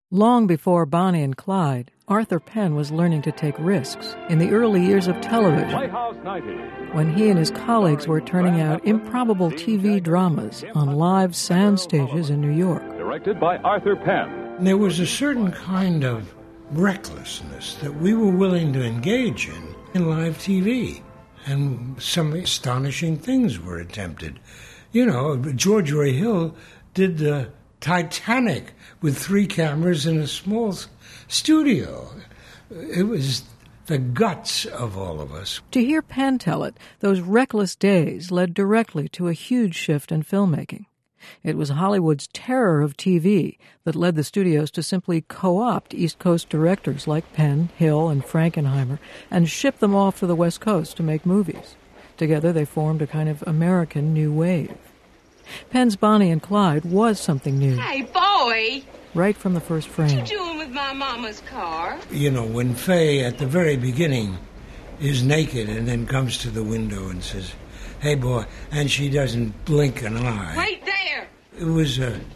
Long before Bonnie and Clyde, Arthur Penn was learning to take risks in the early years of television, when he and his colleagues were turning out improbable TV dramas on live sound stages in New York. Directed by Arthur Penn. There was a certain kind of recklessness that we were willing to engage in live TV, and some astonishing things were attempted. You know, George Roy Hill did the Titanic with 3 cameras in a small studio. It was the guts of all of us. To hear Penn tell it, those reckless days led directly to a huge shift in filmmaking. It was Hollywood's terror of TV that led the studios to simply co-opt East Coast directors like Penn, Hill, and Frankenheimer and ship them off to the West Coast to make movies. Together they formed a kind of American new wave. Penn's Bonnie and Clyde was something new. Hey, boy! Right from the first frame. What you doing with my mama's car? You know, when Faye, at the very beginning, is naked and then comes to the window and says, "Hey, boy," and she doesn't blink an eye. Wait there! It was,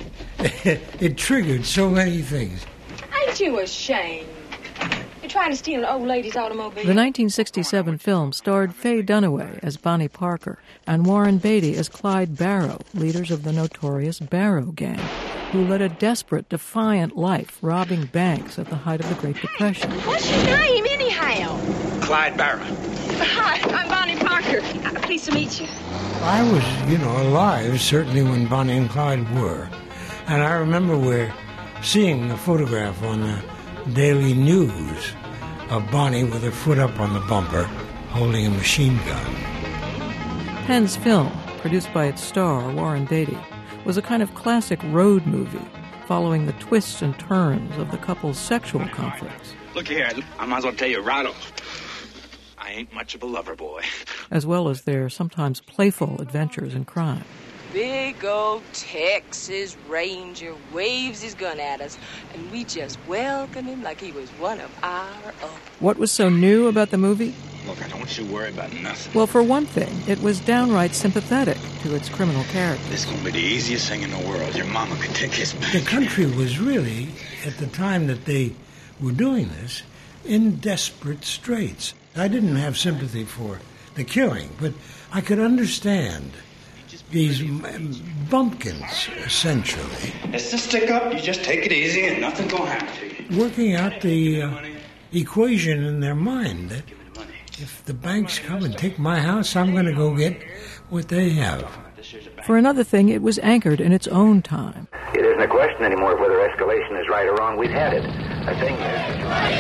it triggered so many things. Ain't you ashamed? You're trying to steal an old lady's automobile. The 1967 film starred Faye Dunaway as Bonnie Parker and Warren Beatty as Clyde Barrow, leaders of the notorious Barrow Gang, who led a desperate, defiant life, robbing banks at the height of the Great Depression. What's your name, anyhow? Clyde Barrow. Hi, I'm Bonnie Parker. Pleased to meet you. I was, alive, certainly when Bonnie and Clyde were. And I remember we're seeing the photograph on the Daily News of Bonnie with her foot up on the bumper, holding a machine gun. Penn's film, produced by its star, Warren Beatty, was a kind of classic road movie, following the twists and turns of the couple's sexual conflicts. Look here, I might as well tell you right off. I ain't much of a lover boy. As well as their sometimes playful adventures in crime. Big old Texas Ranger waves his gun at us, and we just welcome him like he was one of our own. What was so new about the movie? Look, I don't want you to worry about nothing. Well, for one thing, it was downright sympathetic to its criminal character. This is going to be the easiest thing in the world. Your mama could take his back. The country was really, at the time that they were doing this, in desperate straits. I didn't have sympathy for the killing, but I could understand these bumpkins, essentially. It's a stick up. You just take it easy and nothing's going to happen to you. Working out the equation in their mind that if the banks come and take my house, I'm going to go get what they have. For another thing, it was anchored in its own time. It isn't a question anymore of whether escalation is right or wrong. We've had it. The thing is...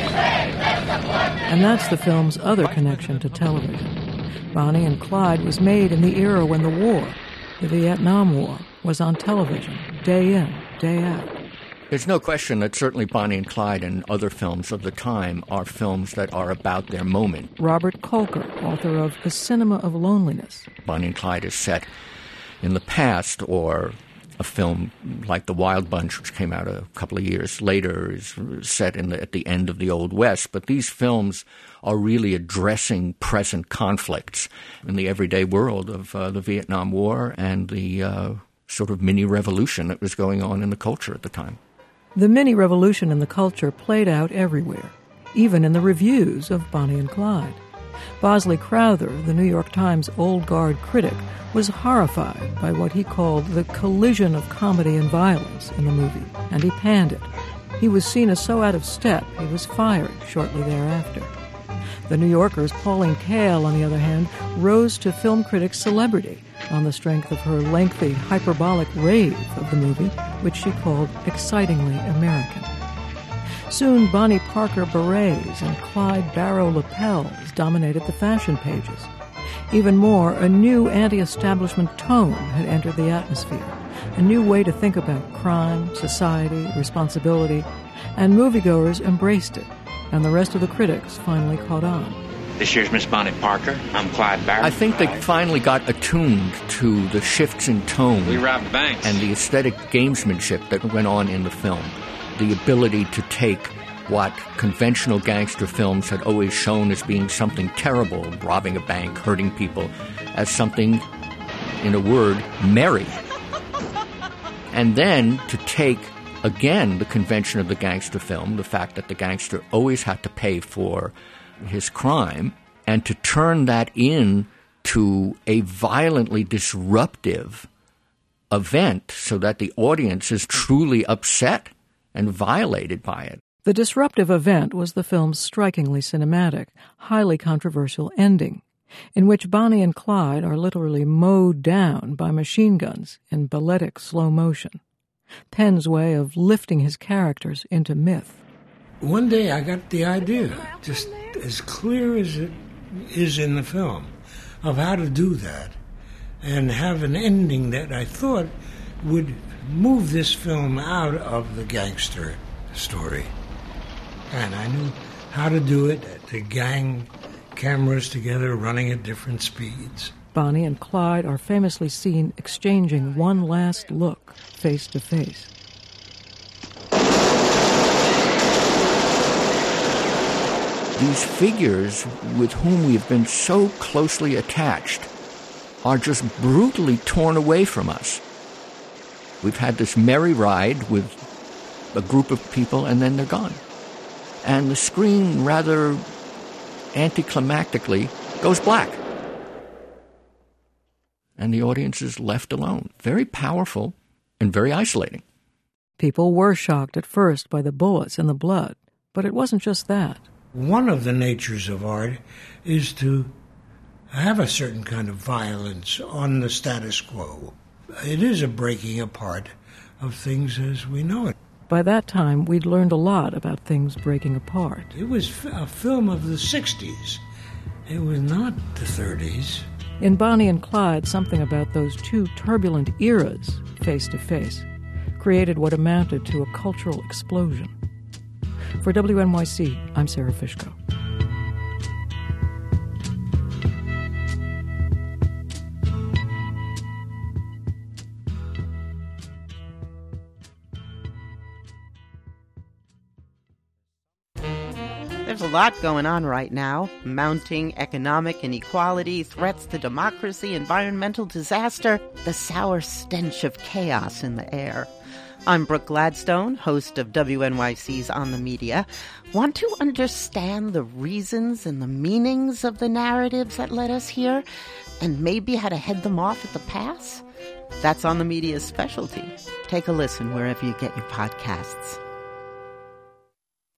And that's the film's other connection to television. Bonnie and Clyde was made in the era when the war, the Vietnam War, was on television, day in, day out. There's no question that certainly Bonnie and Clyde and other films of the time are films that are about their moment. Robert Kolker, author of The Cinema of Loneliness. Bonnie and Clyde is set in the past, or a film like The Wild Bunch, which came out a couple of years later, is set at the end of the Old West. But these films are really addressing present conflicts in the everyday world of the Vietnam War and the sort of mini-revolution that was going on in the culture at the time. The mini-revolution in the culture played out everywhere, even in the reviews of Bonnie and Clyde. Bosley Crowther, the New York Times old guard critic, was horrified by what he called the collision of comedy and violence in the movie, and he panned it. He was seen as so out of step, he was fired shortly thereafter. The New Yorker's Pauline Kael, on the other hand, rose to film critics' celebrity on the strength of her lengthy, hyperbolic rave of the movie, which she called excitingly American. Soon, Bonnie Parker berets and Clyde Barrow lapels dominated the fashion pages. Even more, a new anti-establishment tone had entered the atmosphere, a new way to think about crime, society, responsibility, and moviegoers embraced it, and the rest of the critics finally caught on. This year's Miss Bonnie Parker. I'm Clyde Barrow. I think they finally got attuned to the shifts in tone. We robbed banks. And the aesthetic gamesmanship that went on in the film. The ability to take what conventional gangster films had always shown as being something terrible, robbing a bank, hurting people, as something, in a word, merry. And then to take again, the convention of the gangster film, the fact that the gangster always had to pay for his crime, and to turn that into a violently disruptive event so that the audience is truly upset and violated by it. The disruptive event was the film's strikingly cinematic, highly controversial ending, in which Bonnie and Clyde are literally mowed down by machine guns in balletic slow motion. Penn's way of lifting his characters into myth. One day I got the idea, just as clear as it is in the film, of how to do that and have an ending that I thought would move this film out of the gangster story. And I knew how to do it, to gang cameras together running at different speeds. Bonnie and Clyde are famously seen exchanging one last look, face to face. These figures with whom we've been so closely attached are just brutally torn away from us. We've had this merry ride with a group of people, and then they're gone. And the screen, rather anticlimactically, goes black. And the audience is left alone. Very powerful and very isolating. People were shocked at first by the bullets and the blood, but it wasn't just that. One of the natures of art is to have a certain kind of violence on the status quo. It is a breaking apart of things as we know it. By that time, we'd learned a lot about things breaking apart. It was a film of the 60s. It was not the 30s. In Bonnie and Clyde, something about those two turbulent eras, face to face, created what amounted to a cultural explosion. For WNYC, I'm Sarah Fishko. There's a lot going on right now. Mounting economic inequality, threats to democracy, environmental disaster, the sour stench of chaos in the air. I'm Brooke Gladstone, host of WNYC's On the Media. Want to understand the reasons and the meanings of the narratives that led us here, and maybe how to head them off at the pass? That's On the Media's specialty. Take a listen wherever you get your podcasts.